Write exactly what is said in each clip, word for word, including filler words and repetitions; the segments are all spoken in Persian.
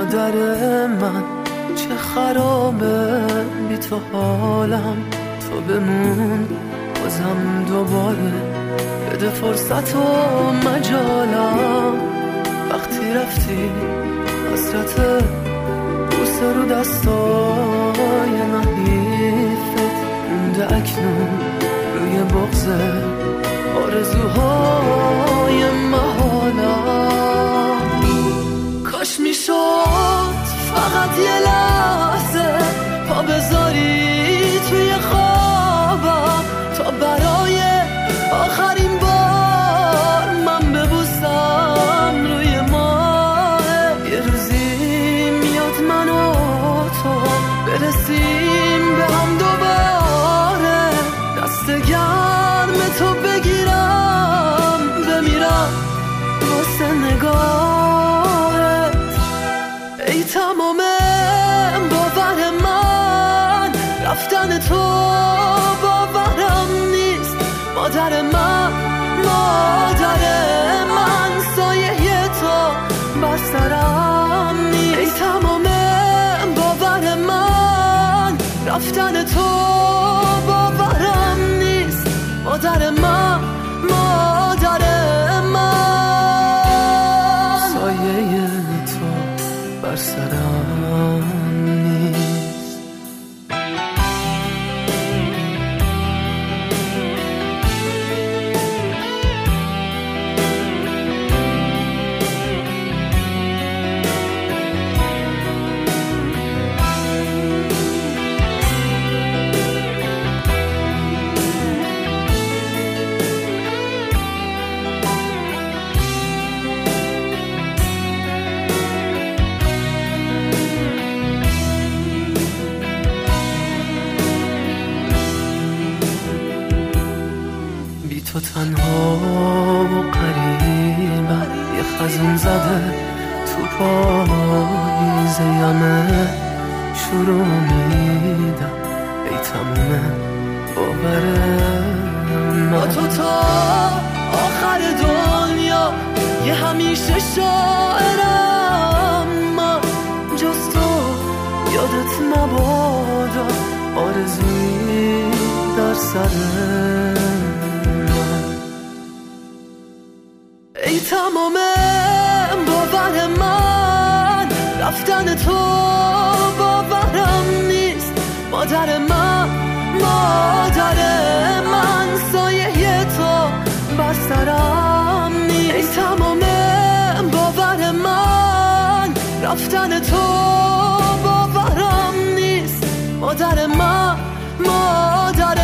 مادر من چه خرابه بی تو حالم، تو بمون بازم دوباره بده فرصت و مجالم. وقتی رفتی حسرت بوسه رو دستای نحیفت مونده اکنون روی بغضه آرزوهای محالم. کاش میشد فقط یه لحظه پا بذاری توی خوابم تا برای آخرین بار من ببوسم روی ماه. یه روزی میاد من و تو برسیم به هم دوباره، دست گرم تو بگیرم بمیرم واسه نگاهت. ای تمام باور من رفتن تو باورم نیست. مادر من مادر من سایه تو بر سرم نیست. ای تمام باور من رفتن تو باورم نیست. مادر من مادر من سایه تو بر سرم نیست. تو تنها و قریبم، یه خزون زده تو پاییزه شروع میدم. ای تمومه باورم با تو تا آخر دنیا یه همیشه شاعرم من. جز تو یادت مبادا آرزویی در سرم. ای تمام باور من رفتن تو باورم نیست. مادر من مادر من سایه تو بر سرم نیست. ای تمام باور من رفتن تو باورم نیست. مادر من مادر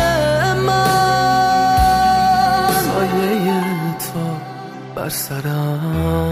من سایه تو بر سرم